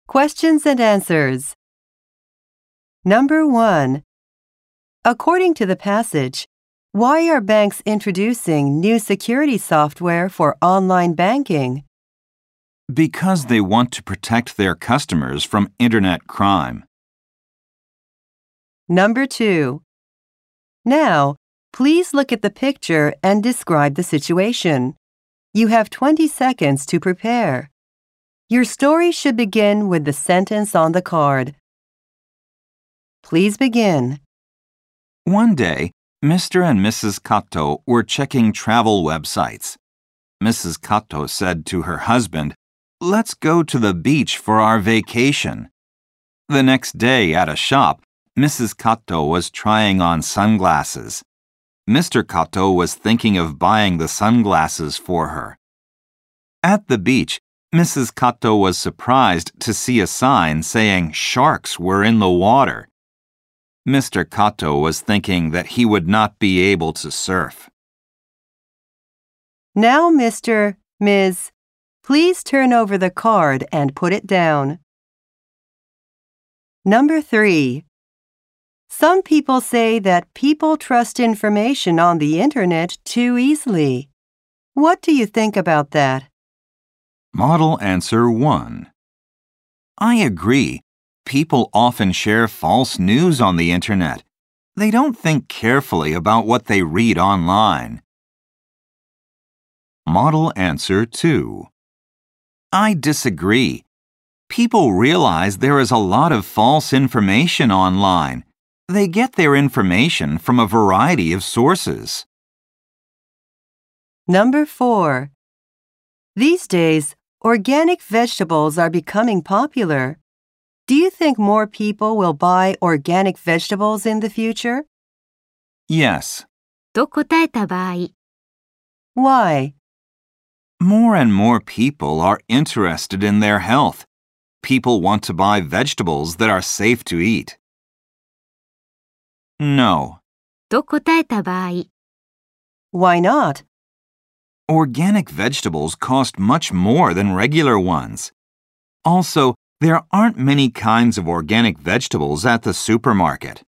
Questions and answers. Number 1. According to the passage, why are banks introducing new security software for online banking? Because they want to protect their customers from internet crime. Number 2. Now, please look at the picture and describe the situation. You have 20 seconds to prepare. Your story should begin with the sentence on the card. Please begin. One day, Mr. and Mrs. Kato were checking travel websites. Mrs. Kato said to her husband, "Let's go to the beach for our vacation." The next day at a shop, Mrs. Kato was trying on sunglasses. Mr. Kato was thinking of buying the sunglasses for her. At the beach, Mrs. Kato was surprised to see a sign saying sharks were in the water. Mr. Kato was thinking that he would not be able to surf. Now, Ms., please turn over the card and put it down. Number 3. Some people say that people trust information on the internet too easily. What do you think about that? Model answer 1. I agree. People often share false news on the internet. They don't think carefully about what they read online. Model answer 2. I disagree. People realize there is a lot of false information online. They get their information from a variety of sources. Number 4. These days, organic vegetables are becoming popular. Do you think more people will buy organic vegetables in the future? Yes. と答えた場合、 Why? More and more people are interested in their health. People want to buy vegetables that are safe to eat. No. と答えた場合、 Why not? Organic vegetables cost much more than regular ones. Also, there aren't many kinds of organic vegetables at the supermarket.